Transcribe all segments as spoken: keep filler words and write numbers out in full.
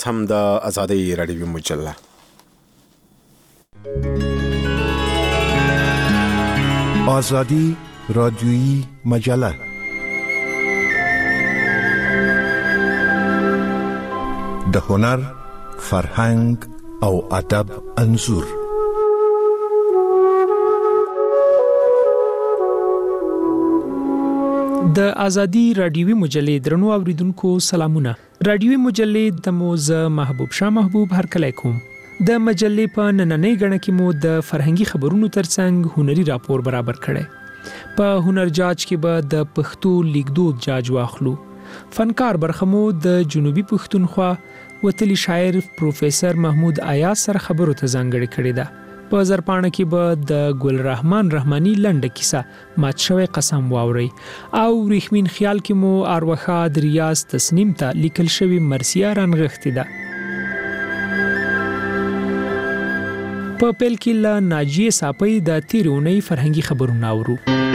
هم د آزادۍ راډیوي مجله. آزادی رادیویی مجله. د هنر، فرهنګ او ادب انځور. د آزادی رادیوي مجلې درنو اوریدونکو سلامونه. رادیوي مجلې د موز محبوب شاه محبوب هرکلی کوم. د مجلې په نننۍ غړنه کې مو د فرهنګي خبرونو ترڅنګ هنري راپور برابر کړي. په هنر جاج کې به د پښتو لیکدود جاج واخلو. فنکار برخمو د جنوبي پښتونخوا وتلی شاعر پروفیسور محمود ایاز سره خبرو ته ځانګړې کړې ده. په زرپاڼه کې به د ګل رحمان رحماني لنډه کیسه مات شوی قسم واوري او ریښمین خیال کې مو اروخا د ریاض تسنیم ته لیکل شوی مرثیه رانغښتې ده. په پیل کې له ناجیه صاپۍ د تیرونی فرهنګي خبرونه اورو.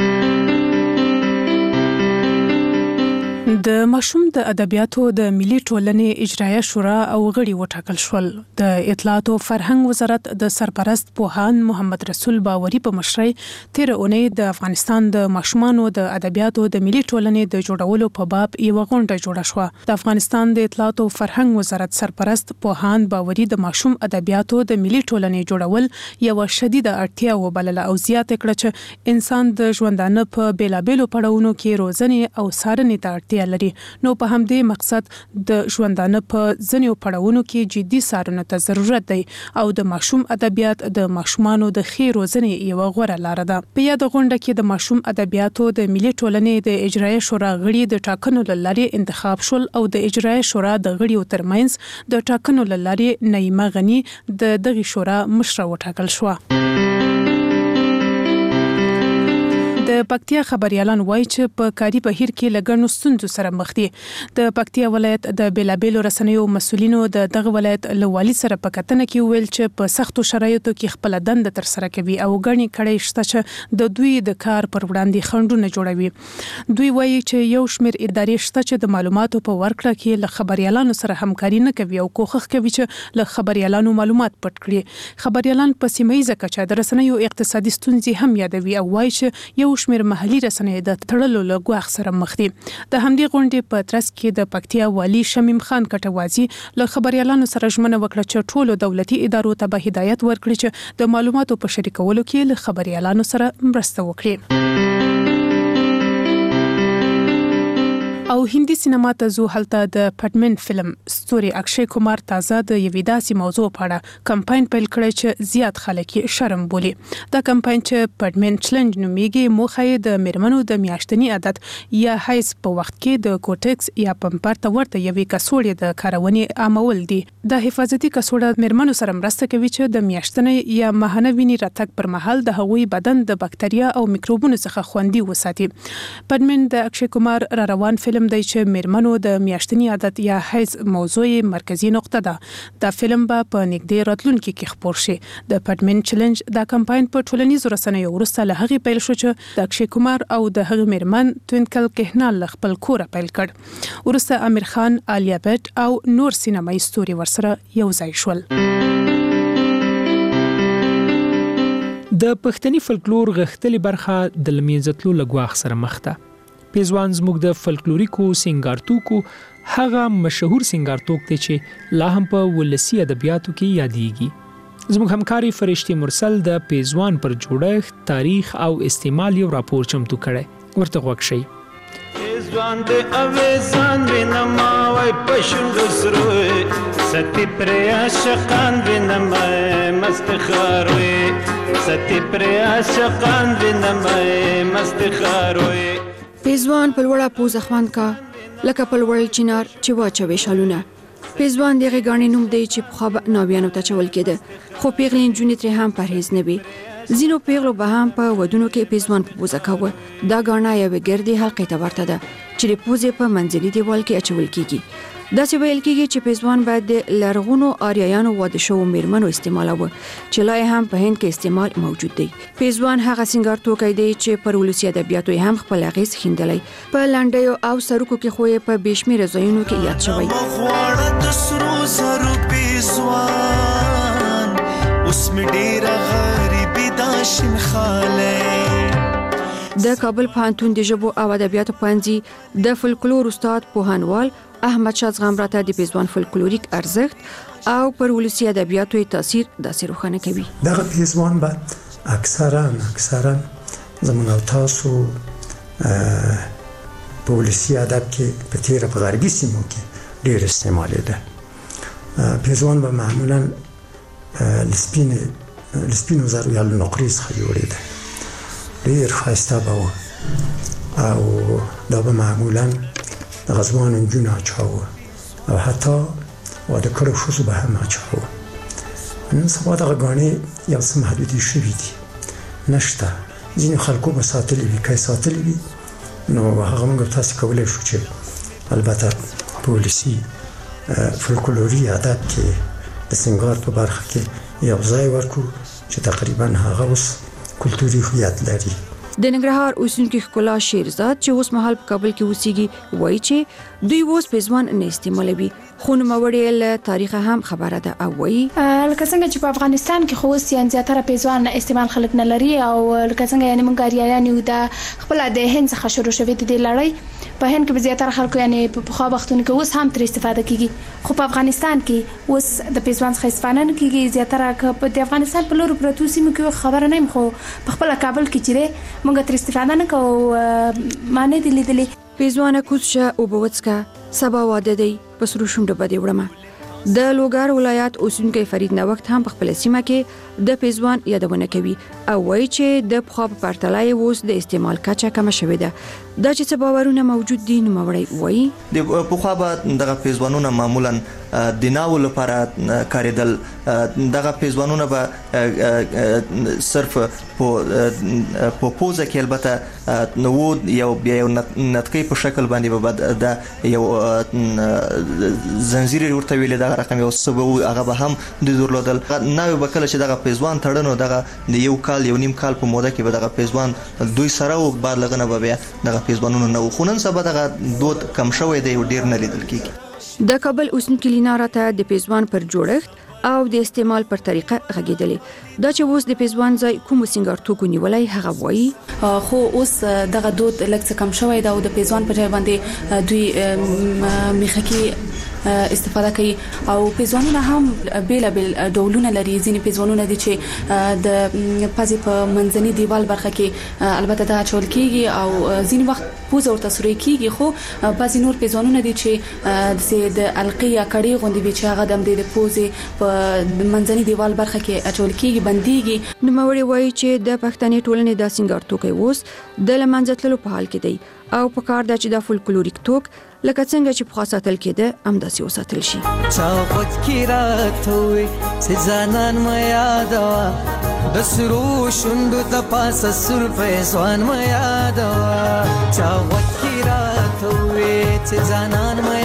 د ماشوم د ادبیاتو د ملي ټولنې اجرایه شورا او غړي وټاکل شول. د اطلاعات او فرهنګ وزارت د سرپرست پوهاند محمد رسول باوري په مشرۍ تیر اونۍ د افغانستان د ماشومانو د ادبیاتو د ملي ټولنې د جوړولو په باب یو غونډه جوړه شوه. د افغانستان د اطلاعات او فرهنګ وزارت سرپرست پوهاند باوري د ماشوم ادبیاتو د ملي ټولنې جوړول یو شدیده اړتیا وبلله او زیاته کړه چې انسان د ژوندانه په بیلابېلو پړاوونو کې روزنې او څارنې ته اړتیا لري. نو په همدې مقصد د ژوندانه په ځینو پړاوونو کې جدي څارنې ته ضرورت دی او د ماشوم ادبیات د ماشومانو د ښې روزنې یو غوره لار ده. په یاد غونډه کې د ماشوم ادبیاتو د ملي ټولنې د اجرایه شورا غړي د ټاکنو لارې انتخاب شول او د اجرایه شورا د غړیو ترمنځ د ټاکنو لارې نعیمه غنی د دغه شورا مشره وټاکل شو. د پکتیا خبريالان وایي چې په کاري بهیر کې لګڼو ستونزو سره مخ دي. د پکتیا ولایت د بیلابېلو رسنیو مسولینو د دغه ولایت له والي سره په کتنه کې ویل چې په سختو شرایطو کې خپل دنده تر سره کوي او غني کړي شته چې د دوی د کار پر وړاندې خنډونه جوړوي. دوی وایي چې یو شمېر ادارې شته چې د معلوماتو په ورکړه کې له خبريالانو سره همکاري نه کوي او کوښښ کوي چې له خبريالانو معلومات پټ کړي. خبريالان په سیمه ییزه کچه د رسنیو اقتصادي ستونزې هم یادوي او وایي چې یو شمېر محلي رسنۍ د تړلو له ګواښ سره مخ دي. د همدې غونډې په ترڅ کې د پکتیا والي شمیم خان کټوازي له خبريالانو سره ژمنه وکړه چې ټولو دولتي ادارو ته به هدایت ورکړي چې د معلوماتو په شریکولو کې له خبريالانو سره مرسته وکړي. او هندي سینما ته زو هلته د پټمن فلم ستوري اکشي کومار تازه د یوې داسې موضوع په اړه کمپاین پیل کړی چې زیات خلک شرم بولي. دا کمپاین چې پټمن چیلنج نومیږي موخه یې د میرمنو د میاشتني عادت یا حیض په وخت کې د کوټکس یا پمپر ته ورته یوې کڅوړې د کارونې عامول دي. د حفاظتي کڅوړه میرمنو سره مرسته کوي چې د میاشتنۍ یا ماهانه وینې راتګ پر مهال د هغوی بدن د بکتریا او میکروبونو څخه خوندي وساتي. پټمن د اکشي کومار را روان فلم فلم دی چې میرمنو د میاشتني عادت یا حیض موضوع مرکزی نقطه ده. دا فلم به په نږدې راتلونکي کې خپور شي. د پټمن چیلنج دا کمپاین په ټولنیزو رسنیو وروسته له هغې پیل شو چې د اکشي کومار او د هغې میرمن توینکل کهنال له خپل کوره پیل کړ. وروسته امیر خان، عالیه بټ او نور سینمایي ستوري ورسره یو ځای شول. د پښتني فلکلور غښتلې برخه د لمینځتلو له ګواښ سره مخ ده. پیزوان زموږ د فلکلوریکو سنگارتوکو هغه مشهور سنگارتوک دی چې لا هم په ولسی ادبیاتو کې یادېږي. زموږ همکاري فرشتي مرسل د پیزوان پر جوړښت، تاریخ او استعمال یو راپور چمتو کړی. ورته غوږ شئ. پیزوان د اویزان وینما وای پښند سروي ستی پر عاشقان وینما مستخاروي ستی پر عاشقان وینما مستخاروي. پیزوان په لوړه پوزه خوند کا لکه په لوړ چنار چې واچوي شالونه. پیزوان دغه غاڼې نوم دی چې په خواب ناویانو ته چول کېده، خو پیغلې نجونې ترې هم پرهیز نه وي. ځینو پیغلو به هم په ودونو کې پیزوان په پوزه کاوه. دا غاڼه یوې ګردې حلقې ته ورته ده چې د پوزې په منځلي دیوال کې اچول کېږي. داسې ویل کېږي چې پیزوان باید د لرغونو آریایانو واده شوو میرمنو استعمالوه چې لا هم په هند کې استعمال موجود دی. پیزوان هغه سنگار توکی دی چې پر ولسی ادبیاتو هم خپل اغیز ښندلی. په لنډیو او سرکو کې خو یې په بې شمېره ځایونو کې یاد شوی. اوس می ډیر غریبی داشم خاله. د کابل پوهنتون د ژبو او ادبیاتو پوهنځي د فولکلور استاد پوهنوال احمد شاه زغم راته د پیزوان فولکلوریک ارزښت او پر ولسی ادبیاتو تاثیر داسې روښانه کوي. دغه پیزوان به اکثرا اکثرا زموږ او تاسو په ولسی ادب کې په تیره په غربي سیمو کې ډېر استعمالېده. پیزوان به معمولا لسپین لسپینو زرو یا نقرې څخه جوړېده. ډېر ښایسته به و او دا به معمولا د غزوانو نجونو اچاوه او حتی واده کړو ښځو به هم اچاوه. نن سبا دغه ګاڼې یو څه محدودې شوي دي، نشته. ځینې خلکو به ساتلي وي، که یې ساتلي وي نو هغه موږ تاسې کولی شو چې البته په ولسي فولکلوري ادب کې د سینګار په برخه کې یو ځای ورکړو چې تقریبا هغه اوس کلتوري هویت لري. د ننګرهار اوسیدونکي ښکلا شیرزاد چې اوس مهال په کابل کې اوسېږي وایي چې دوی اوس پیزوان نه استعمالوي، خو نوموړې له تاریخه هم خبره ده او وایي لکه څنګه چې په افغانستان کې خو اوس یعنې زیاتره پیزوان استعمال خلک نه لري او لکه څنګه یعنې موږ اریایان یو د خپله د هند څخه شروع شوې د دې لړۍ په هند کې به زیاتره خلکو یعنې په پخوا وختونو کې اوس هم ترې استفاده کیږي، خو په افغانستان کې اوس د پیزوان څخه استفاده نه کیږي. زیاتره که په د افغانستان په لورو پرتو سیمو کې خبره نه یم، خو په خپله کابل کې چې دی موږ ترې استفاده نه کوو، ما نه دي لیدلې. پیزوانه کوزشه اوبه وڅښه، سبا واده دی، په سرو شونډه به دې وړمه. د لوګر ولایت اوسیدونکی فرید نوښت هم په خپله سیمه کې د پیزوان یادونه کوي او وایي چې د پخوا په پرتله یې اوس د استعمال کچه کمه شوې ده. دا چې څه باورونه موجود دي نوموړی وایي د پخوا به دغه پیزوانونه معمولا د ناو لپاره کارېدل. دغه پیزوانونه به صرف په پوزه کې البته نو یو بیا یو نتکۍ په شکل باندې به د یو زنجیر ورته ویل دغه رقم یو سبو هغه به هم د درلودل. نو به کله چې دغه پیزوان تړنو دغه د یو کال یو نیم کال په موده کې به دغه پیزوان دوی سره او بعد لغنه به بیا دغه پیزوانونه نو خو نن سبا دغه دود کم شوی دی او ډیر نه لیدل کیږي. د کابل اوسیدونکي لینا راته د پیزوان پر جوړښت او د استعمال پر طریقه غږیدلې. دا چې اوس د پیزوان ځای کوم سینګار توکو نیولای هغه وایي خو اوس دغه دود لږ څه کم شوی دا او د پیزوان په ځای باندې دوی میخکي استفاده کوي او پیزوانونه هم بیل بیل ډولونه لري. ځینې پیزوانونه دي چې د پزې په منځني دیوال برخه کې البته دا چول کیږي او ځینې وخت پوزه ورته سوري کیږي، خو بعضې نور پیزوانونه دي چې د القي یا کړۍ غوندې وي چې هغه د پوزې په منځني دیوال برخه کې اچول کیږي، بنديږي. نوموړی وایي چې د پښتني ټولنې د سینګار توکي اوس د له منځه تللو په حال کې دی او په کار ده چې د فولکلوریک توک لکه څنګه چې په ساتل کېده همداسې وساتل شي. چاوت کې راته چې ځانان ما یادوا د سرو شوندو د پاسه سر پیزوان ما یادوا. چاوت کې راته چې ځانان ما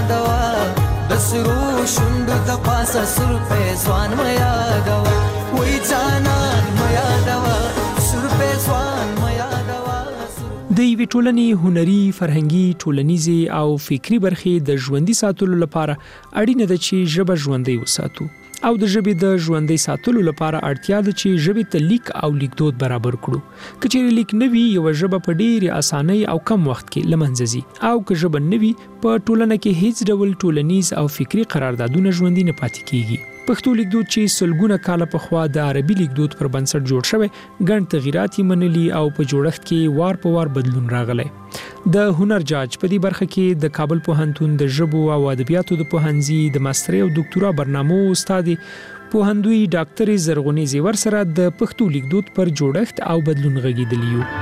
یادوا د سرو شوندو د پاسه سر پیزوان ما یادوا. وای ځانان ما یادوا سر پیزوان ما یادوا. د یوې ټولنې هنري، فرهنګي، ټولنیزې او فکری برخې د ژوندۍ ساتلو لپاره اړینه ده چې ژبه ژوندۍ وساتو او د ژبې د ژوندۍ ساتلو لپاره اړتیا ده چې ژبې ته لیک او لیکدود برابر کړو. که چیرې لیک نه وي یوه ژبه په ډېرې اسانۍ او کم وخت کې له منځه ځي او که ژبه نه وي په ټولنه کې هیڅ ډول ټولنیز او فکري قراردادونه ژوندي نه پاتې کیږي. پښتو لیکدود چې سلګونه کاله پخوا د عربي لیکدود پر بنسټ جوړ شوی ګڼ تغیرات یې منلي او په جوړښت کې وار په وار بدلون راغلی. د هنر جاج په دې برخه کې د کابل پوهنتون د ژبو او ادبیاتو د پوهنځي د ماسترۍ او ډاکټرا برنامو استاد پوهندوی ډاکټر زرغونې زیور سره د پښتو لیکدود پر جوړښت او بدلون غږیدلی یو.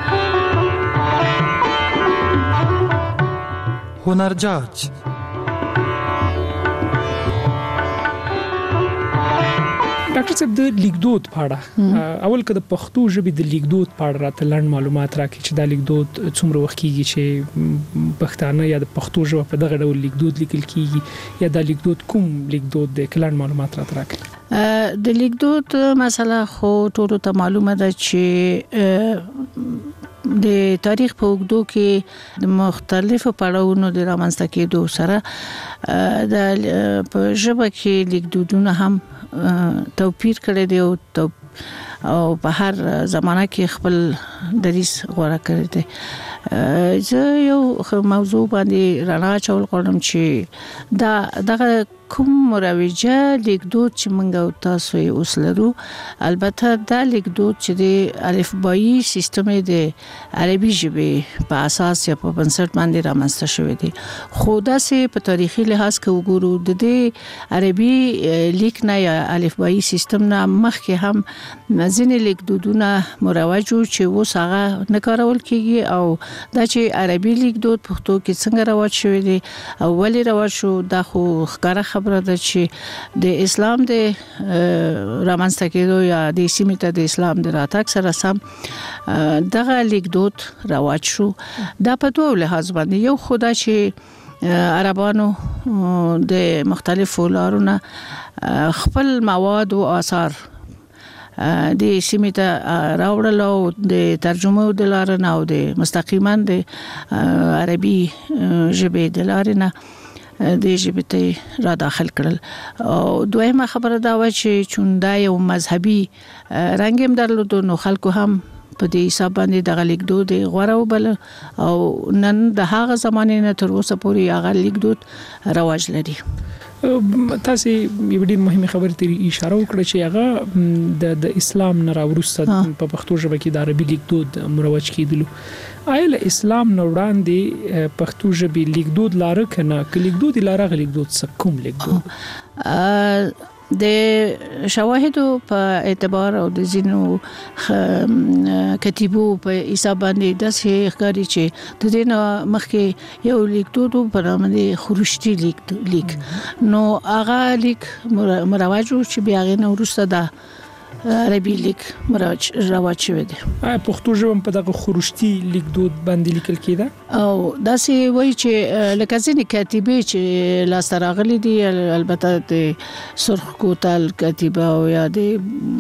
هنر جاج ډاکټر صاحب د لیکدود په اړه اول که د پښتو ژبې د لیکدود په اړه راته لنډ معلومات راکړي چې دا لیکدود څومره وخت کیږي چې پښتانه یا د پښتو ژبه په دغه ډول لیکدود لیکل کیږي یا دا لیکدود کوم لیکدود دی؟ که لنډ معلومات راته راکړي. د لیکدود مسله خو ټولو ته معلومه ده چې د تاریخ په اوږدو کې د مختلفو پړاوونو د رامنځته کېدو سره د په ژبه کې لیکدودونه هم توپیر کړی دی او او په هر زمانہ کې خپل دریس غوړه کړی دی. زه یو موضوع باندې رڼا چول غواړم چې دا دغه کوم مروجه لیکدود چې موږ او تاسو یې اوس لرو، البته دا لیکدود چې د الفبایي سیستم د عربي ژبې په اساس یا په بنسټ باندې رامنځته شوی دی، خو دا سه په تاریخي لحاظ کې وګورو د دې عربي لیک نه یا الفبایي سیستم نه مخکې هم ځینې لیکدودونه مروجو چې اوس هغه نه کارول کیږي، او دا چې عربي لیکدود پښتو کې څنګه رواج شوی دی او ولې رواج شو، دا خو ښکاره خبره ده چې د اسلام د رامنځته کېدو یا د سیمې ته د اسلام د راتګ سره سم دغه لیکدود رواج شو. دا په دوه لحاظ باندې، یو خدا چې عربانو د مختلفو لارونو خپل مواد او آثار د سیمې ته راوړل او د ترجمه د لارې او د مستقیما د عربي ژبې د لارې نه د ژبې ته را داخل کړل. او دویمه خبره دا و چې چون دا یو مذهبي رنګ هم درلود، نو خلکو هم په دې حساب باندې د لیکدود غوړه وبل او نن د هغه زمانه نه تر اوسه پورې هغه لیکدود رواج لري. تاسو یو ډېر مهمه خبره ته اشاره وکړه چې هغه د د اسلام نه راوروسته په پښتو ژبه کې د عربي لیکدود مروج کیدلو. آیا اسلام نه وړاندې پښتو ژبې لیکدود لاره کنه ک لیکدود لاره لیکدود څه کوم لیکدود د شواهدو په اعتبار او د زینو کتیبو په حساب باندې د څه ښکاری چې د دې نه مخکې یو لیکدود په نامه د خروشتي لیک لیک نو هغه لیک مروج چې بیا غي نو ورسته دا عربي لیک مروج رواج شوی دی. آیا پښتو ژبه په دغه خروشتي لیکدود باندې لیکل کېده او داسې وایي چې لکه ځینې کاتبې چې لاس راغلي دي، البته د سرخ کوتل کاتبه او یا د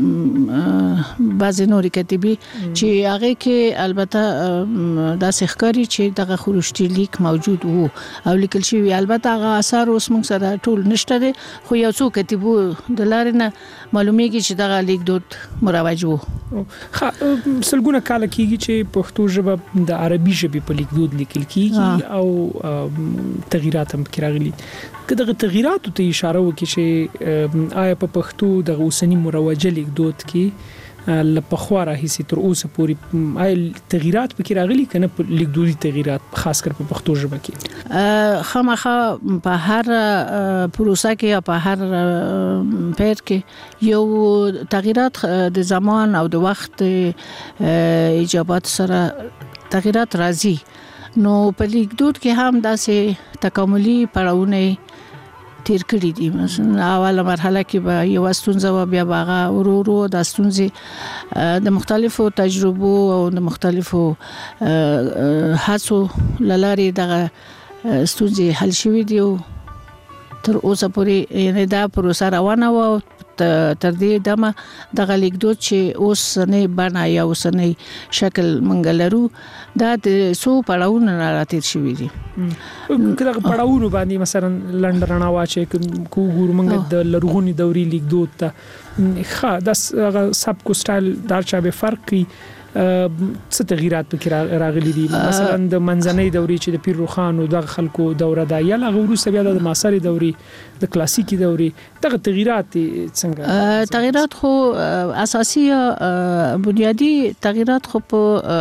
بعضې نورې کاتبې چې هغه کې البته داسې ښکاري چې دغه خروشتي لیک موجود وو او لیکل شوی. البته هغه آثار اوس موږ سره ټول نشته دي، خو یو څو کاتبو د لارې نه معلومیږي چې دغه لیک دود مروج وو. خا سلګونه کال کېږي چې پښتو ژبه د عربي ژبې په لیکدود لیکل کېږي او تغیرات هم کې راغلي. که دغه تغیراتو ته اشاره وکړي چې آیا په پښتو د اوسنی مروجه لیکدود کې لپاره راهیسي تر اوسه پورې آیا تغیرات پکې راغلي کنه په لیکدودي تغیرات خاص کر په پښتو ژبه کې؟ خامخا په هر پروسه کې یا په هر پیر کې یو تغیرات د زمان او د وخت ایجابات سره تغیرات راځي. نو په لیکدود کې هم داسې تکاملي پړاوونه تیر کړی دي. مثلا اوله مرحله کې به یو ستونزه و، بیا باغه ورو ورو د ستونزې د مختلفو تجربو او د مختلفو هڅو لارې دغه ستونزې حل شوې دي او تر اوسه پورې یعنی دا پروسه روانه و. تر دې دمه دغه لیکدود چې اوس نه بنا یا اوس نه شکل منګلرو دا د سو پړاوونه راتیر شوې دي. کله پړاوونه باندې مثلا لندرنا واچې کو ګور منګ د لرغونی دوري لیکدود ته خا د سب کو سټایل دار چا به فرق کی څه تغیرات پکې راغلي دي. مثلا د منځنۍ دوري چې د پیر روخان او د خلکو دوره دا یا لغوروسه بیا د معاصرې دوري د کلاسیکي دوري دغه تغیرات څنګه؟ تغیرات خو اساسي بنیادی تغیرات خو په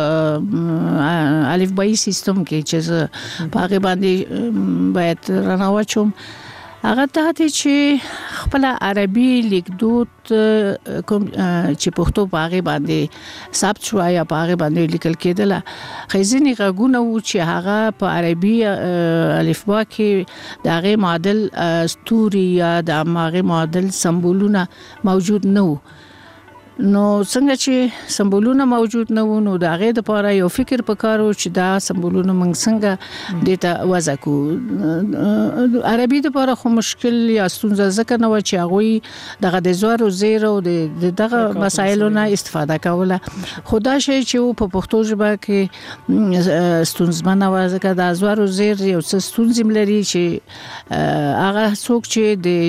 الفبایي سیستم کې چې په هغه باندې باید رانواچوم. هغه ته چې خپل عربي لیکدود کوم چې پښتو په هغه باندې ثبت شو یا په هغه باندې لیکل کېدل، خزيني غږونه و چې هغه په عربي الفبا کې د هغه معادل استوري یا د هغه معادل سمبولونه موجود نه و. نو څنګه چې سمبولونه موجود نه وو نو د هغه د لپاره یو فکر پکارو چې دا سمبولونه موږ څنګه دیتا وضع کو عربي د لپاره خو مشکل یا ستونزه ځکه نه و چې هغه دغه د زور او زیر او د دغه مسایلونو استفاده کوله خدا شي چې په پښتو ژبه کې ستونزمنه و ځکه د زور او زیر یو څه ستونزې ملري چې هغه څوک چې د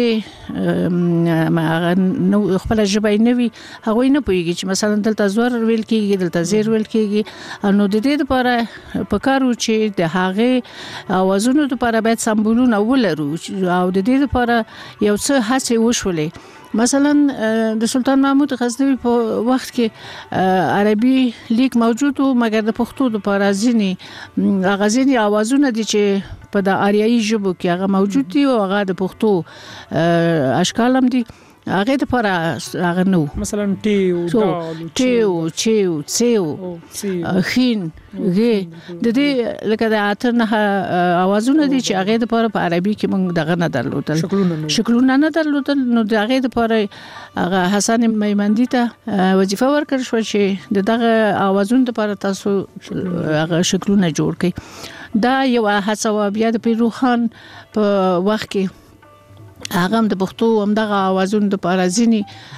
ژبه هغه نو خپل ژبه نه وي هغه نه پوهیږي چې مثلا دلته زور ویل کېږي دلته زیر ویل کېږي نو د دې لپاره پکارو چې د هغه اوازونو لپاره باید سمبولونه ولرو او د دې لپاره یو څه هڅه وشولې مثلا د سلطان محمود غزنوي په وخت کې عربي لیک موجود و مګر د پښتو لپاره ځینی غزنی اوازونه دي چې په د آریایي ژبو کې هغه موجود دي او هغه د پښتو اشکال هم دي هغه د پر هغه نو مثلا ټیو دال ټیو چیو څیو خین غي د دې لکه د اته نه اوازونه دي چې هغه د پر په عربي کې موږ دغه نه درلودل شکلونه نه درلودل نو د هغه د پر هغه حسن میمندی ته وظیفه ورکړ شو چې دغه اوازونه د پر تاسو هغه شکلونه جوړ کړي دا یو هڅه بیا د پیروخان په وخت کې هغه د پښتو هم دغه اوازونو د پارازینی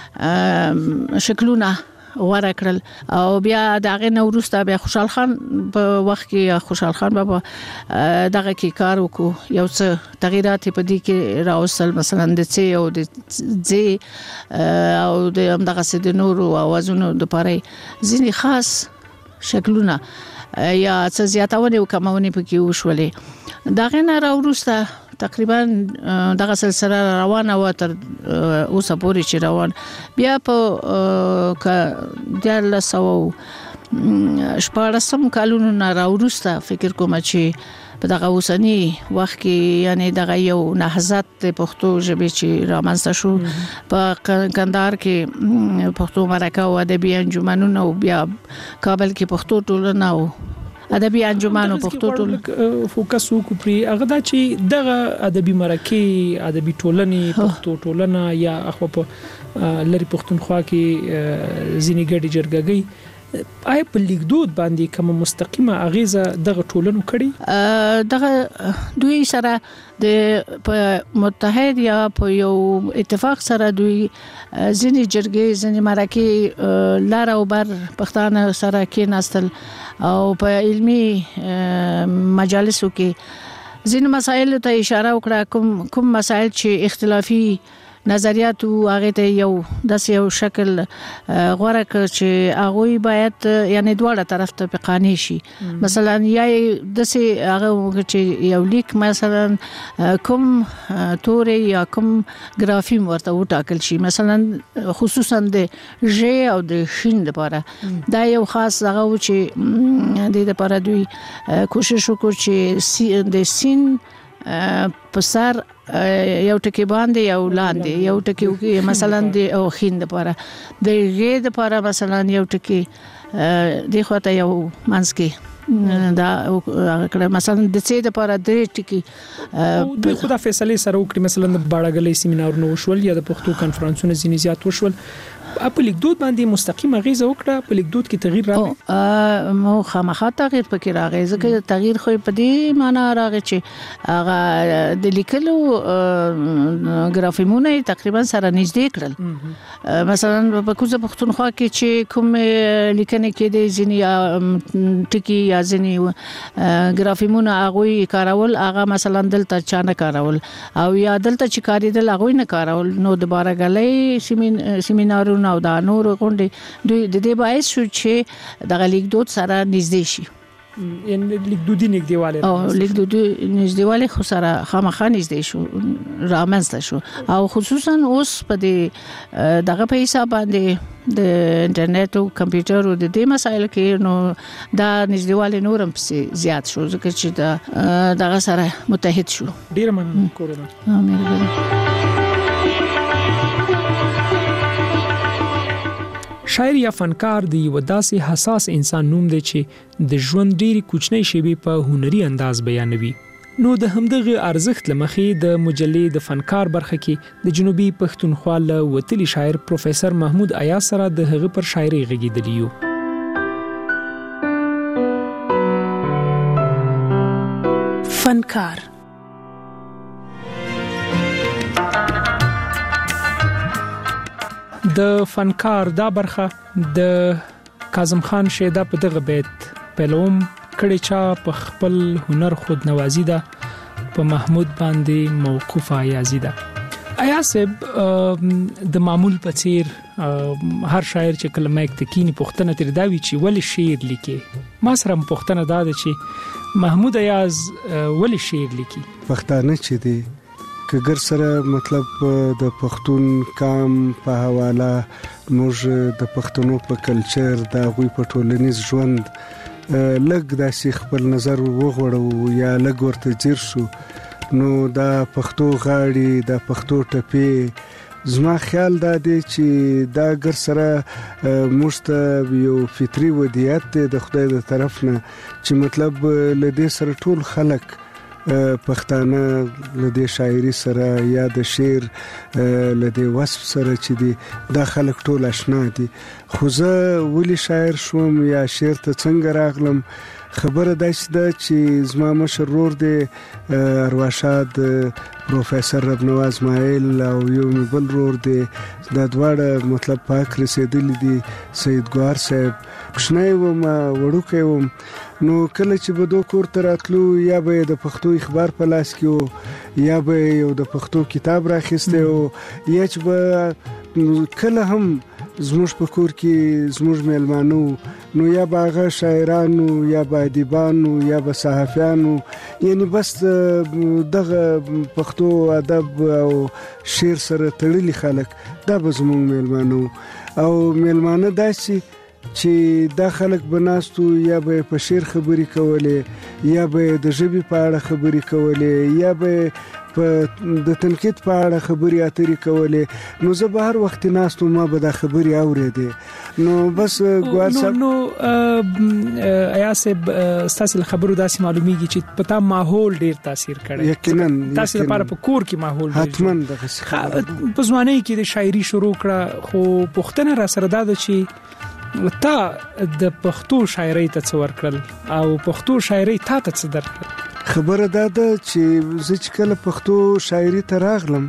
شکلونه غوړه کړل او بیا دغه نوروسته بیا خوشحال خان په وخت کې خوشحال خان بابا دغه کې کار وکړو یو څه تغیرات په دې کې راوصل مثلا د څه او د ځ او د دغه سد نورو اوازونو د پاره ځینی خاص شکلونه یا څه زیاتونه او کمونه پکې وشولې دغه نه راوروسته تقریبا دغه سلسله روانه و تر اوسه پورې چې روان بیا په د لسو شپږم کالونو نه راوروسته فکر کوم چې په دغه اوسنی وخت کې یعنی دغه یو نهضت د پښتو ژبې چې رامنځته شو په کندهار کې پښتو مرکه او ادبي انجمنونه او بیا کابل کې پښتو ټولنه او ادبي انجمنونو پښتو ټول فوکس وکړي پری هغه دا چې دغه ادبي مرکه ادبي ټولنې پښتو ټولنه یا اخو په لری پښتونخوا کې ځینې ګډي جرګګي آی په لیکدود باندې کوم مستقیمه اغیزه دغه ټولنو کړي دغه دوی سره د په متحد یا په یو اتفاق سره دوی ځینې جرګې ځینې مرکه لار او بر پښتانه سره کې نستل او په علمي مجالسو کې ځینې مسایل ته اشاره وکړه کوم کوم مسایل چې اختلافي نظریات او هغه ته یو د یو شکل غوړه ک چې هغه باید یعنی دواړه طرف ته پقانی شي مثلا یا د سي هغه چې یو لیک مثلا کوم توري یا کوم ګرافیم ورته وټاکل شي مثلا خصوصا د ژ او د شین لپاره دا یو خاص هغه چې د لپاره دوی کوشش وکړي چې د سین په سر یو ټکی باندې یو لاندې یو ټکی مثلا د او خین لپاره د غې لپاره مثلا یو ټکی د خواته یو منسکي دا کړه مثلا د څه لپاره د ټکی د خدا فیصله سره وکړي مثلا د باړګلې سیمینارونو وشول یا د پښتو کانفرنسونو ځینې زیات وشول په لیکدود باندې مستقیمه غیزه وکړه په لیکدود کې تغییر راغی مو خامخا تغییر پکې راغی ځکه تغییر خو په دې معنی راغی چې هغه د لیکلو ګرافیمونه تقریبا سره نږدې کړل مثلا په کوزه پښتونخوا کې چې کوم لیکنې کې د ځینی ټکی یا ځینی ګرافیمونه هغه کارول هغه مثلا دلته چانه کارول او یا دلته چې کاریدل هغه نه کارول نو د بارګلې سیمینارونو او دا نور غونډې دوی د دې باعث شو چې د لیکدود سره نږدې شي یعنی لیکدودي نږدېواله او لیکدودي نږدېواله خو سره خامخا نږدې شو رامنځته شو او خصوصا اوس په دې دغه په حساب باندې د انټرنیټ او کمپیوټر او د دې مسایل کې نو دا نږدېواله نورم زیات شو ځکه چې دا دغه سره متحد شو ډیر مننه کورونا امين شاعر یا فنکار دی و داسې حساس انسان نوم دی چې د ژوند ډېری کوچنی شیبې په هنري انداز بیانوي نو د همدغه ارزښت لمخې د مجلې د فنکار برخه کې د جنوبي پښتونخوا له وتلي شاعر پروفیسور محمود ایاز سره د هغه پر شاعري غږیدلی یو. فنکار د فنکار دا برخه د کاظم خان شیدا په دغه بیت پهلوم کړي چا په خپل هنر خود نوازی ده په محمود باندې موقوفه ایازی ده. ایاز د معمول په څیر هر شاعر چې کلمه تکینی پښتنه تر داوی چې ول شعر لیکي. ما سره پښتنه دا ده چې محمود ایاز ول شعر لیکي. پښتانه چې دی کګر سره مطلب د پښتون کام په حواله موږ د پښتنو په کلچر د غوي په ټولنیز ژوند لګ داسې خپل نظر وغوړو یا لګ ورته ځیر شو نو دا پښتو غاړي د پښتو ټپي زما خیال دا دی چې دا ګر سره موږ ته یو فطري ودیت دی د خدای د طرف نه چې مطلب لدې سره ټول خلک پښتانه لدې شاعري سره یا د شعر لدې وصف سره چې دی دا خلک ټول آشنا دي. خو زه ولی شاعر شوم یا شعر ته څنګه راغلم خبره داسې ده چې زما مشر ورور دی ارواښاد پروفیسور ربنواز اسماعیل او یو بل ورور دی دا دواړه مطلب پاک رسیدلی دي سید ګوهر صاحب کوشنی وم وړوکی وم نو کله چې به دوه کور ته راتلو یا به د پښتو اخبار په لاس کې یا به یو د پښتو کتاب راخیسته او یا چې به کله هم زموږ په کور کې زموږ میلمانو نو یا به هغه شاعرانو یا به ادیبانو یا به صحافیانو یعنی بس دغه پښتو ادب او شعر سره تړلي خلک دا به زموږ میلمانو او میلمانه داسې چې دا خلک بناستو یا به په شعر خبري کولې یا به د ژبې په اړه خبري کولې یا به په د تنقید په اړه خبري اترې کولې نو زه به هر وخت ناستو ما به دا خبري اورېدې نو بس ګوار صاحب نو ایاز ستاسو خبرو داسې معلومیږي چې پتا ماحول ډیر تاثیر کړی یقینا تاسو لپاره په کور کې ماحول حتمن دغه په ځوانۍ کې د شاعري شروع کړه خو پښتنه را سره دا چې تا د پښتو شاعرۍ ته څور کړل او پښتو شاعرۍ تا ته څه درکړل. خبره دا ده چې زه چې کله پښتو شاعري ته راغلم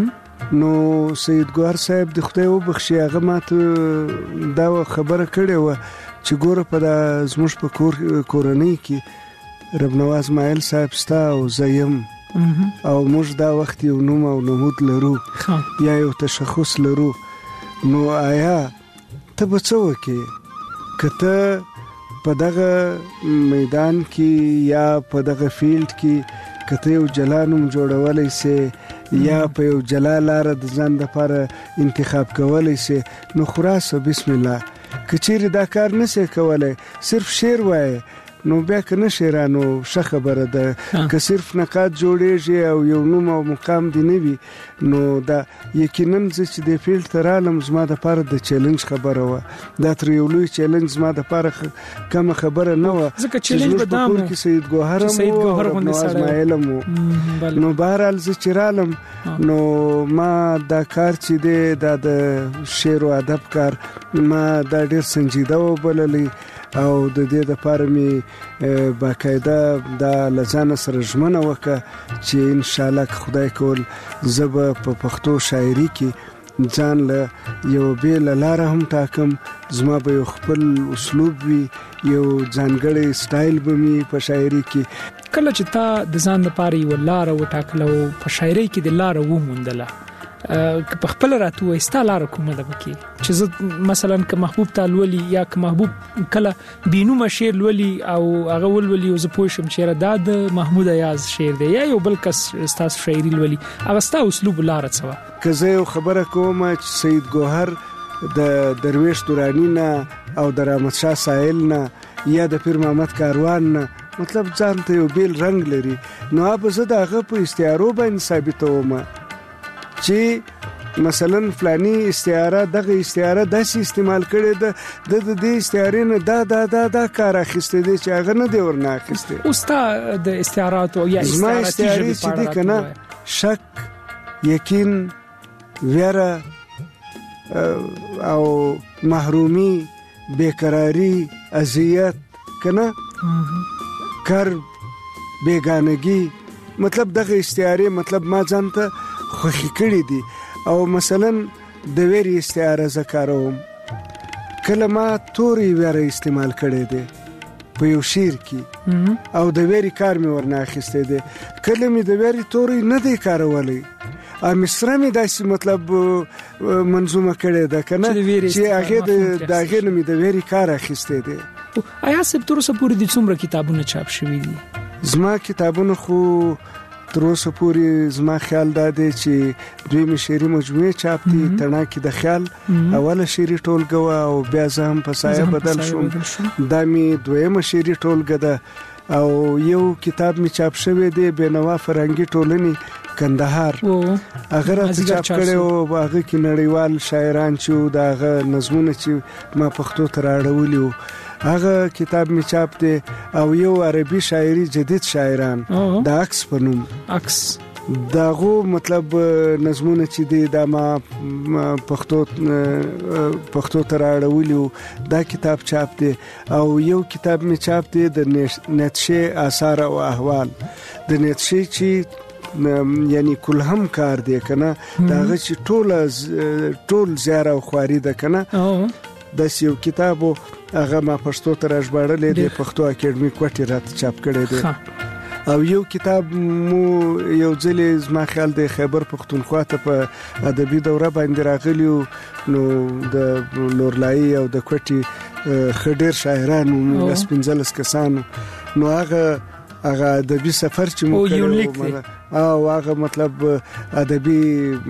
نو سید ګوهر صاحب د خدای وبخښي هغه ماته دا خبره کړې و چې ګوره په زموږ په کور کورنۍ کې ربنواز اسماعیل صاحب ستا او زیم او موږ دا وخت یو نوم او نمود لرو یا یو تشخص لرو نو آیا ته به څه وکې که ته په دغه میدان کې یا په دغه فیلډ کې که ته یو جلا نوم جوړولی سې یا په یو جلا لاره د ځان لپاره انتخاب کولی سې نو خلاصه بسم الله که چیرې دا کار نسې کولی صرف شعر وایې نو بیا که نه شعرانو ښه خبره ده که صرف نقاد جوړیږي او یو نوم او مقام دی نه وي نو دا یقینا زه چې د فیلډ ته رالم زما دپاره د چیلنج خبره وه دا تر یو لوی چیلنج زما دپاره کمه خبره نه وه چې زموږ په کور کې سید ګوهر هم و او ربنواز اسماعیل هم و نو بهرحال زه چې رالم نو ما دا کار چې دی دا د شعر او ادب کار ما دا ډېر سنجیده وبللی او د دې لپاره مې باقاعده دا لزان سره ژمنه وکړه چې ان شاء الله که خدای کول زه به په پښتو شاعري کې ځان له یو بیل لاره هم ټاکم زما به یو خپل اسلوب وي یو ځانګړی سټایل به می په شاعري کې کله چې تا د ځان لپاره یو لاره وټاکله او په شاعري کې د لاره وموندله که په خپل راتو وستا لار کومه ده بکی چې زه مثلا که محبوب تعالولی یا که محبوب کله بینو شعر لولي او هغه ولولي او زه پوه شم چې را د محمود ایاز شعر دی یا یو بل کس ستاسو شاعري لولي هغه ستاسو اسلوب لار څه که زه یو خبره کوم چې سید ګوهر د درویش دورانی نه او د رحمت شاه سائل نه یا د پیر محمد کاروان نه مطلب ځان ته یو بیل رنگ لري نو هغه زه د هغه په استعارو باندې ثابتوم چې مثلا فلانی استعاره دغه استعاره داسې استعمال کړي ده د دې استعارې نه دا دا دا دا کار اخیسته دي چې هغه نه دی ورنه اخیسته. اوس تا د استعارات او یا استعاراتي ژبه چې دي کنه شک یقین ویره او محرومی بیقراری اذیت کنه کار بیگانگی مطلب دغه استعاره مطلب ما ځان ته خوخي کړی دي. او مثلا د ویری استعاره ذکروم کلمه توري ویره استعمال کړي دي په یو شعر کې او د ویری کار مې ورنه اخیسته دي. کلمه د ویری توري نه دی کارولې ا مصر می داسې مطلب منظومه کړي ده کنه چې هغه د داغه نه می د ویری کار اخیسته دي. آیا سب تر اوسه پورې د څومره کتابونه چاپ شوي دي؟ زما کتابونه خو تر اوسه پورې زما خیال دا دی چې دوی شعري مجموعه چاپ دي. تڼاکې د خیال اوله شعري ټولګه او بیا زه هم په سایه بدل شوم دا می دویمه شعري ټولګه ده او یو کتاب می چاپ شوی دی بینوا فرهنګي ټولنې کندهار هغه راته چاپ کړی او هغه کې نړیوال شاعران چې دغه نظمونه چې ما پښتو ته راوړلي هغه کتاب می چاپ دی او یو عربي شاعري جدید شاعران د عکس په نوم عکس داغو مطلب نظمونه چې دی دا ما پښتو پښتو ته راوړلي دا کتاب چاپ دی او یو کتاب می چاپ دی د نیتشه آثار او احوال د نیتشه چې یعنی کلهم کار دی کنه داغه چې ټول ټول زیاره او خواري ده کنه د یو کتابو هغه ما پښتو ته راژباړلې دی پښتو اکیډمي کوټی رات چاپ کړی دی او یو کتاب مو یو ځلې زما خیال دی خیبر پښتونخوا ته په ادبي دوره باندې راغلی نو د لورلای او د کوټی خډیر شاعرانو سپنځلس کسانو نو هغه هغه ادبي سفر چې مو کړو او هغه مطلب ادبي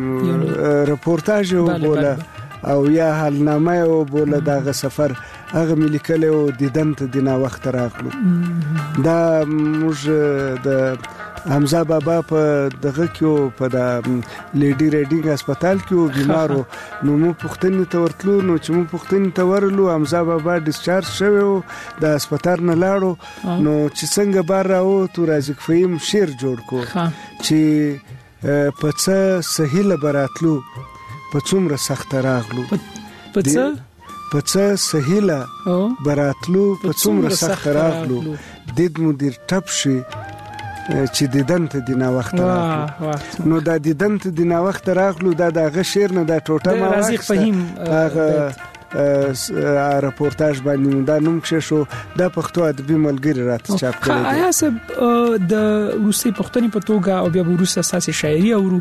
رپورتاژ وبوله او یا حالنامه او بوله دغه سفر هغه ملي او دیدن ته دینا وخت راغلو دا موږ د حمزه بابا په دغه کې په د لیډي ریډینګ هسپتال کې بیمارو نو مو پښتني ته ورتلو نو چې مو پښتني ته ورلو حمزه بابا ډیسچارج شوی د هسپتال نه لاړو نو چې څنګه بار راو تو راځي فهم شعر جوړ کو چې په څه صحیح لبراتلو په څومره سخت راغلو په څه په څه سهيله براتلو په څومره سخت راغلو دید مدیر ټپ شي چې دیدن ته دینا وخت راغلو نو دا دیدن ته دینا وخت راغلو دا دغه شعر نه دا ټوټه ما رازق فهیم هغه راپورتاژ باندې دا نوم کې شو د پښتو ادبي ملګری راته چاپ کړی دی. آیا سب د روسي پښتني په توګه او بیا روسي اساسي شاعري او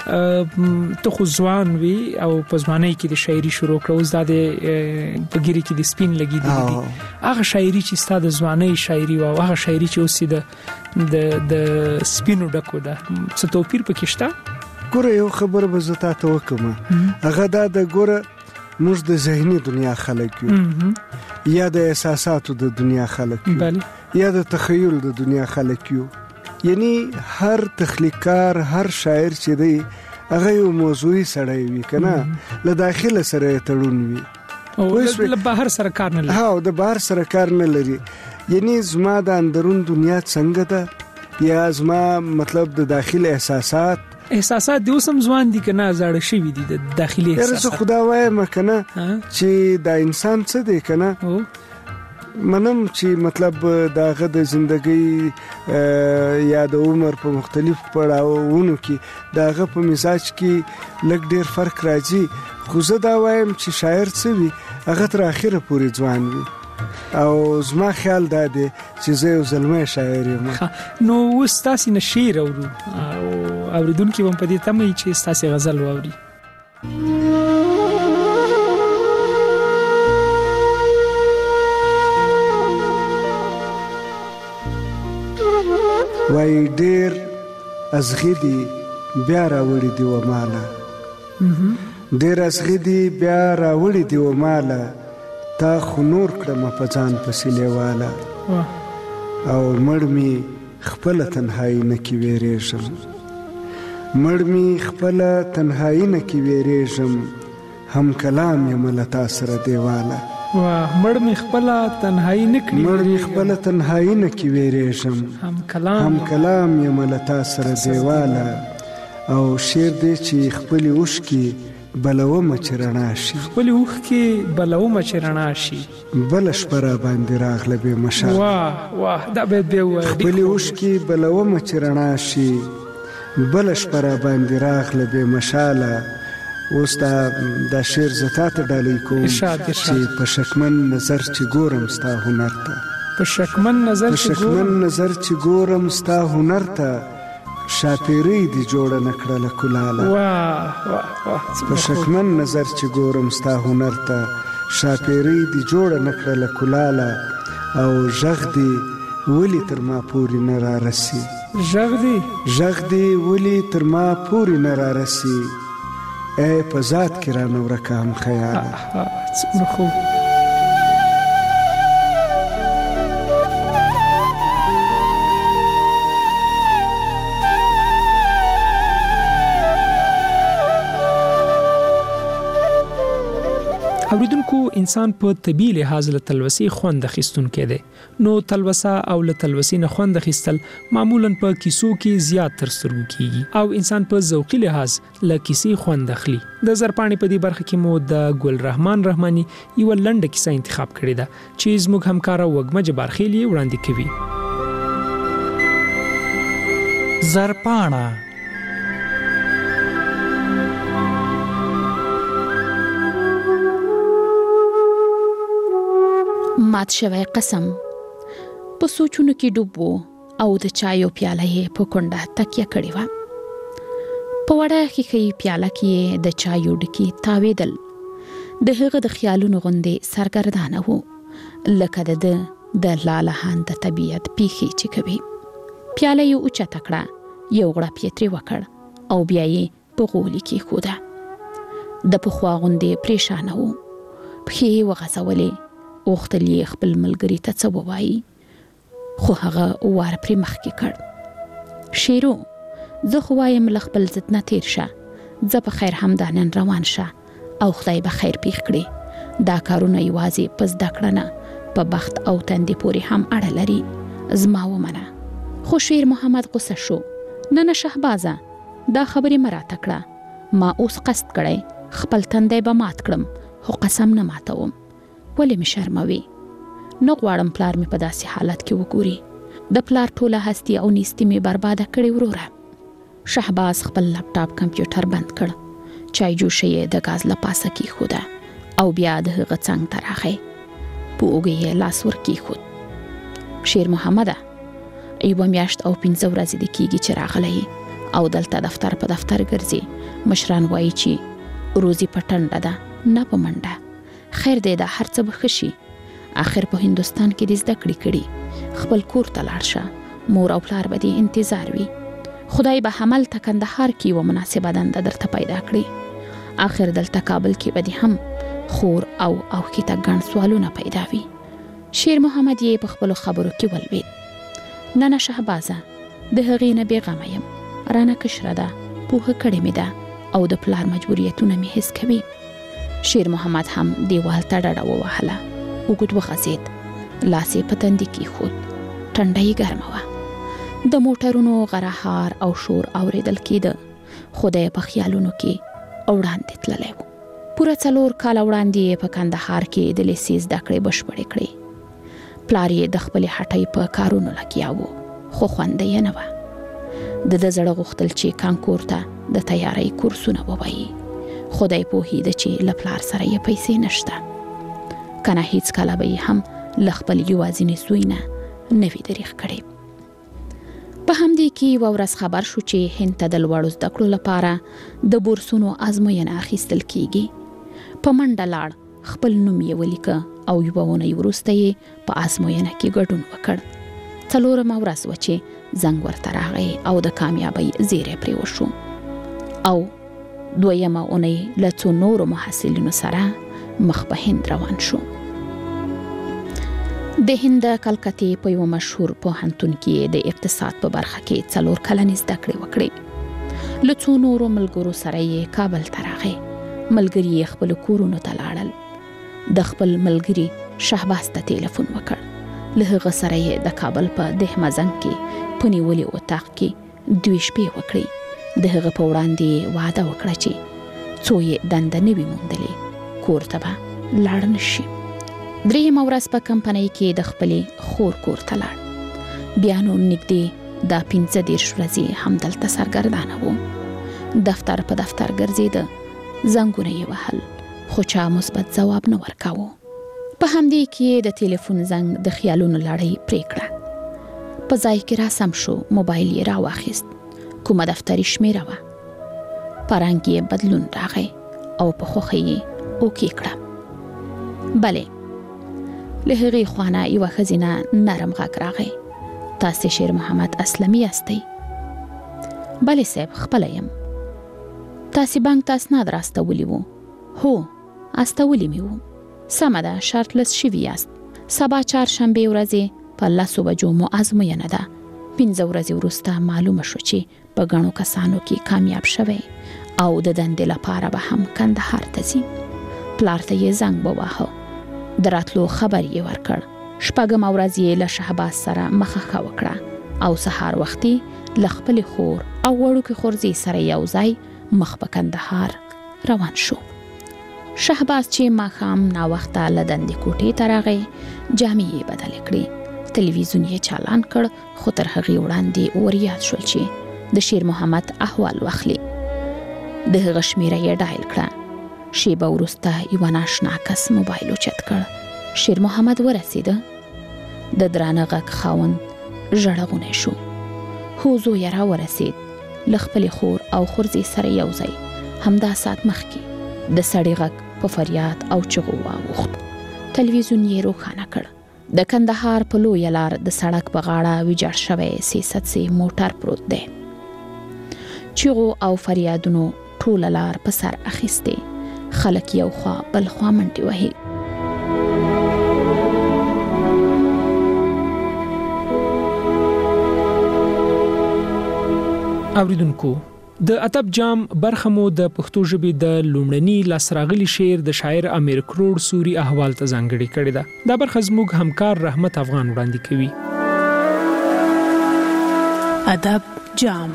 ته خو ځوان وي او په ځوانۍ کې د شاعري شروع کړو زده په ګيري کې د سپین لګیدل دي هغه شاعري چې ستاسو ځوانۍ شاعري او هغه شاعري چې اوس د د سپینو ډکو ده څه توپیر پکې شته؟ ګوره یو خبر به زه تاسو وکم هغه دا د ګوره موږ د ذهني دنیا خلک یو یا د احساساتو د دنیا خلک یو یا د تخیل د دنیا خلک یو یعنی هر تخلیقار هر شاعر چې دی هغه یو موضوعي سړی وي کنه له داخله سره تړون وي او له بهر سره کار نه لري ها د بهر سره کار نه لري یعنی زما د اندرون دنیا څنګه ده یا زما مطلب د داخلي احساسات احساسات د اوسم ځوان دي کنه زړه شوی دي د داخلي احساسات یاره خدا وای مکنه چې د انسان څه دی کنه منم چې مطلب داغه د ژوندۍ یا د عمر په مختلف پړاوونو کې داغه په مزاج کې لږ ډیر فرق راځي خو زه دا وایم چې شاعر څه وي هغه تر اخره پورې ځوان وي او زما خیال دا دی چې زه یو زلمه شاعر یم نو وستاسي نشیر او اوریدونکو هم په دې تمه چې ستاسي غزل واوري وای ډیر ازغدي بیا راوړي دی و مالا ډیر ازغدي بیا راوړي دی و مالا تا خنور کړم په ځان پسې لیواله او مړ می خپل تنهایی نه کی ویریږم مړ می خپل تنهایی نه کې ویریږم هم کلام یم له تا سره دیواله واه مړ می خپل تنهایی نه کې مړ می خپل تنهایی نه کې ویریږم هم کلام هم کلام یم له تا سره دیواله او شعر دې چې خپل اوښکي بلومه چې رڼا شي خپل اوښکي بلومه چې رڼا شي بل شپه را باندې راغله بې مشال واه واه دا به بیا وایي خپل اوښکي بلومه چې رڼا شي بل شپه را باندې راغله بې مشاله. اوس دا دا شعر زه تا ته ډالۍ کوم چې په شکمن نظر چې ګورم ستا هنر ته په شکمن نظر په شکمن نظر چې ګورم ستا هنر ته شاپیری دی جوړه نکړه کلاله واه واه واه په شکمن نظر چې ګورم ستا هنر ته شاپیری دی جوړه نکړه کلاله او ژغ دی ولی تر ما پورې نه را رسي ژغ دی ژغ دی ولی تر ما پورې نه را رسي ای په ذات کې را نه ورکه هم خیاله. څومره خوب. اوریدونکو انسان په طبیعي لحاظ له تلوسې خوند اخیستونکی دی نو تلوسه او له تلوسې نه خوند اخیستل معمولا په کیسو کې زیات تر سترګو کیږي او انسان په ذوقي لحاظ له کیسې خوند اخلي. د زرپاڼې په دې برخه کې مو د ګل رحمان رحماني یو لنډه کیسه انتخاب کړې ده چې زموږ همکار وګمه جبارخیل یې وړاندې کوي. زرپاڼه مات شوی قسم په سوچونو کې ډوب وو او د چایو پیاله یې په کونډه تکیه کړې وه. په وړه ښیښې پیاله کې د چایو ډکي تاوېدل. د هغه د خیالونو غوندې سرګردانه وو لکه د ده د لالهان د طبیعت پیښې چې کوي. پیاله یې اوچته کړه، یو غړپ یې ترې وکړ او بیا یې په غولي کېښوده. د پخوا غوندې پریشانه وو، پښې یې وغځولې، غوښتل یې خپل ملګري ته څه ووایي خو هغه وار پرې مخکې کړ. شیرو زه خو وایم له خپل ضد نه تیر شه، زه په خیر همدا نن روان شه او خدای به خیر پیښ کړي. دا کارونه یوازې په زده کړه نه په بخت او تندې پورې هم اړه لري. زما ومنه. خو شیر محمد غصه شو. نه نه شهبازه دا خبرې مه راته کړه، ما اوس قصد کړی خپل تندی به مات کړم خو قسم نه ماتوم. ولې مې شرموي؟ نه غواړم پلار مې په داسې حالت کې وګوري. د پلار ټوله هستی او نیستی مې برباده کړې وروره. شهباز خپل لپټاپ کمپیوټر بند کړ، چای جوشه یې د غاز له پاسه کېښوده او بیا د هغه څنګ ته راغی. په اوږه یې لاس ور کېښود. شیر محمده یوه میاشت او پنځه ورځې دې کېږي چې راغلی او دلته دفتر په دفتر ګرځي. مشران وایي چې روزي په ټنډه ده نه په منډه. خیر دی دا هر څه به ښه شي. آخر په هندوستان کې دې زده کړې کړي، خپل کور ته لاړ شه، مور او پلار به دې انتظار وي. خدای به همالته کندهار کې یوه مناسبه دنده درته پیدا کړي. آخر دلته کابل کې به دې هم خور او اوښکې ته ګڼ سوالونه پیدا وي. شیر محمد یې په خپلو خبرو کې ولوید. نه نه شهبازه د هغې نه بېغمه یم، رانه کشره ده، پوهه کړې مې ده او د پلار مجبوریتونه مې حس کوي. شیر محمد هم دیوال ته ډډه ووهله، اوږد وغځېد، لاس یې په تندي کېښود. ټنډه یې ګرمه وه. د موټرونو غرهار او شور اورېدل کېده خو د یې په خیالونو کې وړاندې تللی و. پوره څلور کاله وړاندې یې په کندهار کې د لیسې زده کړې بشپړې کړې. پلار یې د خپلې هټۍ په کارونو لګیا و خو خونده یې نه وه. د ده زړه غوښتل چې کانکور ته د تیارۍ کورسونه ووایي. خدای پوهیده چې له پلار سره یې پیسې نشته، کنه هیڅ کله به یې هم له خپل یوازیني زوی نه نه وي دریغ کړی. په همدې کې یوه ورځ خبر شو چې هند ته د لوړو زده کړو لپاره د بورسونو ازموینه اخیستل کیږي. په منډه لاړ، خپل نوم یې ولیکه او یوه اونۍ وروسته یې په ازموینه کې ګډون وکړ. څلورمه ورځ وه چې زنګ ورته راغی او د کامیابۍ زیری پرې وشو. او دویمه اونۍ له څو نورو محصلینو سره مخ په هند روان شو. د هند کلکتې په یو مشهور پوهنتون کې د اقتصاد په برخه کې څلور کلنې زده کړې وکړې. له څو نورو ملګرو سره یې کابل ته راغی. ملګري یې خپل کورونو ته لاړل. د خپل ملګري شهباز ته ټلیفون وکړ. له هغه سره یې د کابل په دهمزنګ کې په نیولې اتاق کې دوی شپې وکړې. د هغه په وړاندې واده وکړه چې څو یې دنده نه وي موندلې کور ته به لاړ نه شي. درېیمه ورځ په کمپنۍ کې د خپلې خور کور ته لاړ. بیا نو نږدې دا پنځه دېرش ورځې همدلته سرګردانه و. دفتر په دفتر ګرځېده. زنګونه یې وهل خو چا مثبت ځواب نه ورکاوه. په همدې کې د ټلیفون زنګ د خیالونو لړۍ پرې کړه. په ځای کې راسم شو. موبایل یې راواخیست. کومه دفتري شمیره وه. په رنګ یې بدلون راغی او په خوښۍ یې اوکې کړه. بلې له هغې خوا نه یوه ښځینه نرم غږ راغی. تاسې شیر محمد اسلمي یاستئ؟ بلې صاحب خپله یم. تاسې بانک ته اسناد راستولی وو؟ هو استولی مې وو. سمه ده شرط لس شوي یاست. سبا چهارشنبې ورځې په لسو بجو مو ازموینه ده. پنځه ورځې وروسته معلومه شو چې په ګڼو کسانو کې کامیاب شوی او د دندې لپاره به هم کندهار ته ځي. پلار ته یې زنګ وواهه. د راتلو خبر یې ورکړ. شپږمه ورځ یې له شهباز سره مخه وکړه او سهار وختي له خپلې خور او وړوکې خورزۍ سره یو ځای مخ په کندهار روان شو. شهباز چې ماښام ناوخته له دندې کوټې ته راغی جامې یې بدلې کړې. تلویزیون یې چالان کړ خو تر هغې وړاندې وریاد شول چې د شیر محمد احوال واخلي. د هغه شمیره یې ډایل کړه. شیبه وروسته یوه ناشنا کس موبایل اوچت کړ. شیر محمد ورسېده. د درانه غږ خاوند ژړغونی شو. هو زوی را ورسېد له خپلې خور او خورزۍ سره یو ځای. همدا ساعت مخکې د سړي غږ په فریاد او چغو واوښت. تلویزیون یې روښانه کړ. د کندهار په لویه لار د سړک په غاړه ویجاړ شوی سه ستسي موټر پروت دی. چغو او فریادونو ټوله لار په سر اخیستې. خلک یو خوا بل خوا منډې وهي. اوریدونکو د ادب جام برخه مو د پښتو ژبې د لومړني لاسراغلي شعر د شاعر امیر کروړ سوري احوال ته ځانګړې کړې ده. دا برخه زموږ همکار رحمت افغان وړاندې کوي. ادب جام.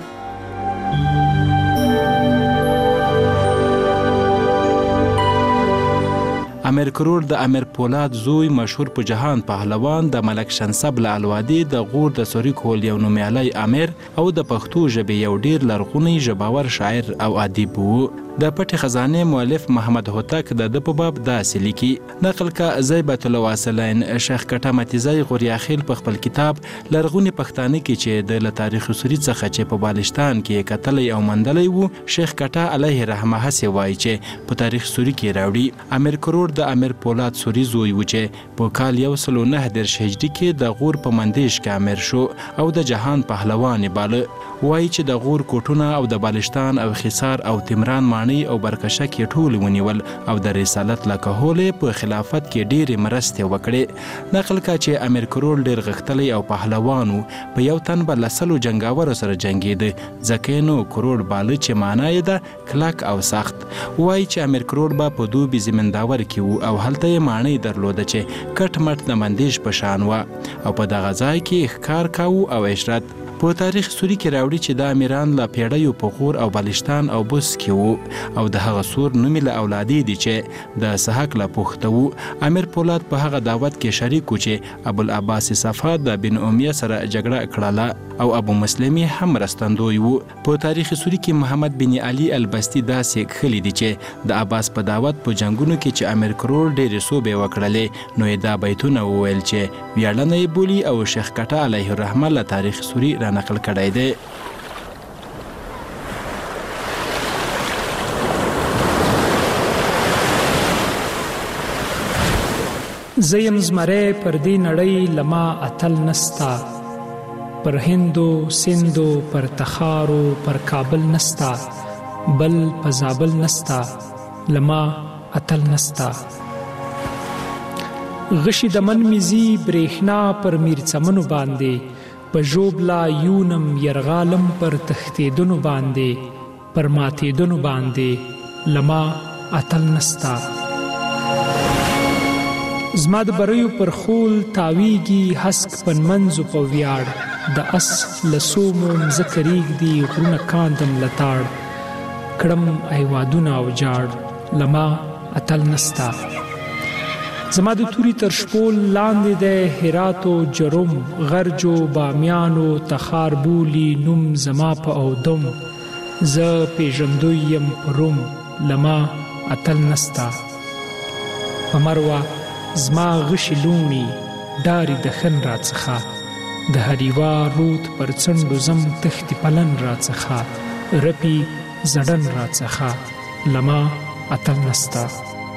امیر کروړ د امیر پولاد زوی مشهور په جهان پهلوان د ملک شنسب له الوادي د غور د سوري کول یو نومیالی امیر او د پښتو ژبې یو ډیر لرغونی ژباور شاعر او ادیب وو. د پټې خزانې مؤلف محمد هوتک د د په باب داسې لیکي. نقل کا زیبت الواصلین شیخ کټه متیزای غوریاخیل په خپل کتاب لرغونی پښتانه کې چې د تاریخ سوري څخه چې په بالشتان کې کتلی او مندلی وو شیخ کټه علیه رحمه هسې وایي چې په تاریخ سوري کې راوړي. امیر کروړ د امیر پولاد سوري زوی و چې په کال یو سل او نهه دېرش هجري کې د غور په مندیش کې امیر شو او د جهان پهلوان باله. وایي چې د غور کوټونه او د بالشتان او خسار او تمران مانی او برکشه کې ټول ونیول او د رسالت لکهولې په خلافت کې ډېرې مرستې وکړې. نقل کا چې امیر کروړ ډېر غښتلی او پهلوانو په یو تن به لسلو جنګاورو سره جنګېده. ځکه نو کروړ باله چې معنا یې ده کلک او سخت. وایي چې امیر کروړ به په دوبي زمینداور کې و او هلته یې ماڼۍ درلوده چې کټ مټ د مندیش په شان وه او په دغه ځای کې ښکار کاوه او عشرت. په تاریخ سوري کې راوړي چې د امیران له پیړیو په غور او بلشتان او بوس کې وو او د هغه سور نومې له اولادې دي چې د سحق له پوښته وو. امیر پولاد په هغه دعوت کې شریک و چې ابوالعباس صفا د بن امیه سره جګړه کړله او ابو مسلم هم مرستندوی وو. په تاریخ سوري کې محمد بن علي البستی داسې کښلي دي چې د عباس په دعوت په جنگونو کې چې امیر کروړ ډېرې صوبې وکړلې نو یې دا بیتونه وویل چې ویاړنه یې بولي او شیخ کټه علیه الرحمه له تاریخ سوري نقل کړی دی. زیم زمری پر دی نړۍ لما اتل نستا پر هندو سندو پر تخارو پر کابل نستا بل په زابل نستا لما اتل نستا. غشي د من میزي برېښنا پر میرڅمنو باندې په ژوبلا یونم یرغالم پر تختیدونو باندې پر ماتېدنو باندې لما اتل نستا. زما د بریو پر خول تاویږي هسک پنمنځو په ویاړ، د اس لسومو مځکه ریږدي غرونه کاندم لتاړ، کړم ایوادونه او جاړ لما اتل نستا. زما د توري تر شپول لاندې د هراتو جرم، غرجو بامیانو تخار بولی نوم زما په اودم، زه پیژندوی یم پروم لما اتل نستا. په مروه زما غشي لونی داری د خن را څخه، د هریوا رود پر څنډو زم تختی پلن را څخه، رپی زړن را څخه لما اتل نستا.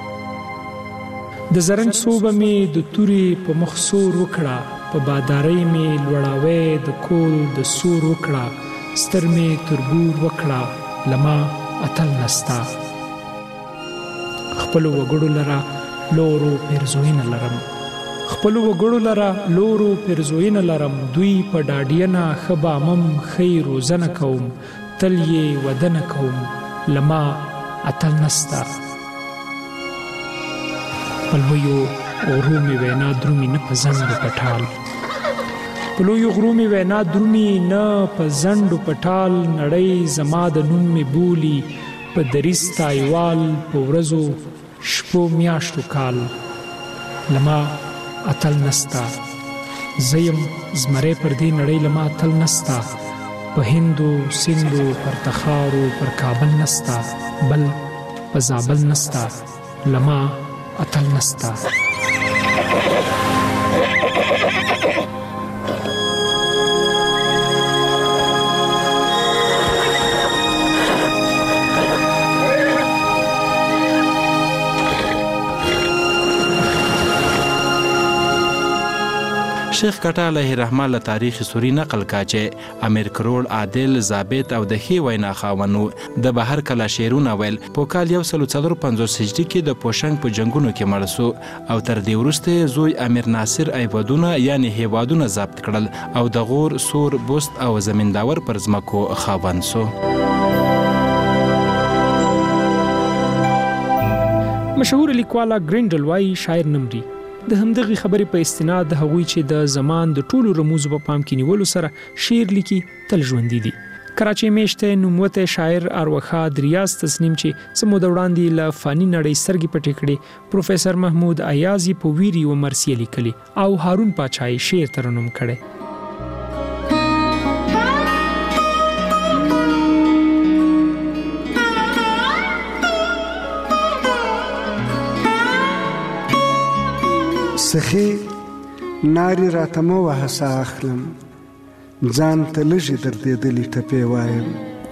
د زرنج صوبه می د توري په مخ سور وکړه، په بادارۍ می لوړاوی د کول د سور وکړه، ستر می تربور وکړه لما اتل نستا. خپلو وګړو لره لورو پیرزوینه لرم، خپلو وګړو لره لورو پیرزوینه لرم، دوی په ډاډینه خبامم خی روزنه کوم، تل یې ودنه کوم لما اتل نستا. پلویو غرومی وینا درومی نه په زندو پټال، پلویو غرومی وینا درومی نه په زندو پټال، نړۍ زما د نوم می بولی په دریس تایوال، په ورځو شپو میاشتو کال لما اتل نستا. زیم زمری پر دې نړۍ لما اتل نستا، په هندو سندو پر تخارو پر کابل نستا، بل په زابل نستا لما اتل نستا. شیخ کټه علیه رحمه له تاریخ سوری نقل کا چې امیر کروړ عادل ضابط او د ښې وینا خاوند د بهر کله شعرونه ویل. په کال یو سل څلور پنځوس هجري کې د پوشنګ په جنگونو کې مړ سو او تر دې وروسته زوی امیر ناصر ایوادونه یعنی هیوادونه ضبط کړل او د غور سور بست او زمینداور پر ځمکو خاوند سو. مشهور لیکواله ګرینډل وایي شاعر نمري د همدغه خبرې په استناد د هغوی چې د زمان د ټولو رموزو په پام کې نیولو سره شعر لیکي تل ژوندي دي. کراچۍ میشته نوموته شاعر اروخا دریاز تسنیم چې سمو د وړاندې له فانی نړۍ سرګي پټې کړې، پروفیسور محمود ایازي په ویری و مرثیه لیکلي او هارون پاچای شعر ترنم کړي. سخی ناری راتمو وحسا اخلم، ځان ته لږې دردېدلې ټپې وایم.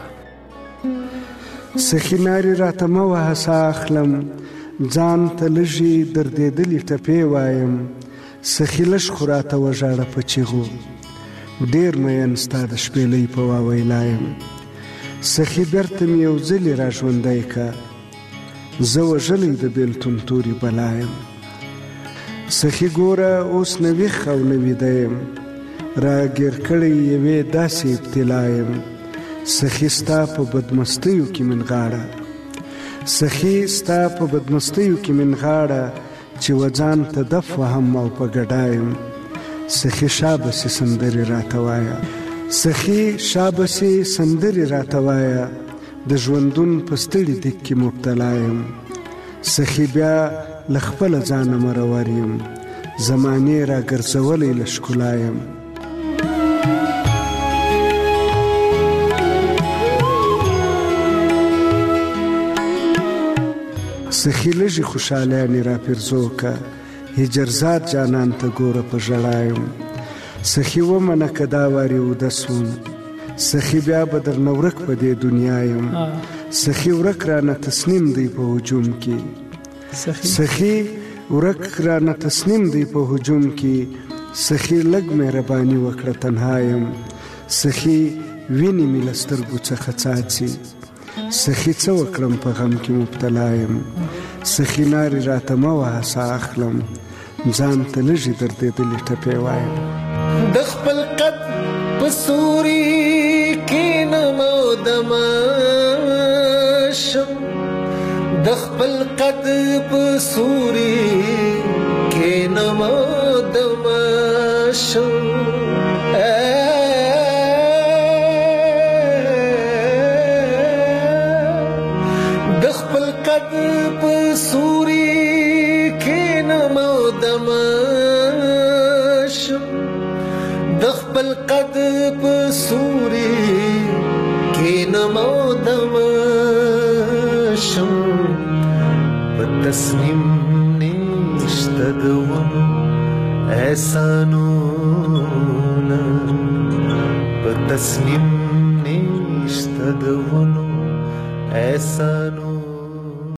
سخی ناری راتمو وحسا اخلم، ځان ته لږې دردېدلې ټپې وایم. سخی لږ خو راته وژاړه په چیغو، ډېر مین ستا د شپېلۍ په واویلایم. سخی بیرته مې یو ځلې را ژوندی که، زه وژلی د بېلتون تورې بلایم. سخی ګوره اوس نه ویښ او نه ویده یم، راګیر کړی یوې داسې ابتلا یم. سخی ستا په بدمستیو کې من غاړه، سخی ستا په بدمستیو کې من غاړه، چې وځان ته دف وهم او په ګډا یم. سخی شابسې سندرې راته وایه، سخی شابسې سندرې راته وایه، د ژوندون په ستړي دیګ کې مبتلا یم. سخی بیا لخپل ځان مرور یم، زمانې را ګرځولې له ښکلا یم. سخی لږې خوشحالیانې را پرزو که، هجرزاد جانان ته ګوره په ژړا یم. سخی ومنه که دا وارې اوده سوم، سخی بیا به درنه ورک په دې دنیا یم. سخی ورک رانه تسنیم دی په هجوم کې، سخی ورک رانه تسنیم دی په هجوم کې. سخی لږ مهرباني وکړه تنها یم، سخی وینې مې له سترګو څخه څاڅي. سخی څه وکړم په غم کې مبتلا یم. سخی نارې راته مه وهه ساه اخلم، ځان ته لږې دردېدلې ټپې وایم. د خپل قد په سوري کښېنم او دمه شم د خپل قد په سوري کې نما دمشم د خپل قد په سوري کې نما دمشم د خپل قد په سوري کې نما دمشم په تصمیم نشته د ونو احسانونه په تصمیم نشته د ونو احسانونه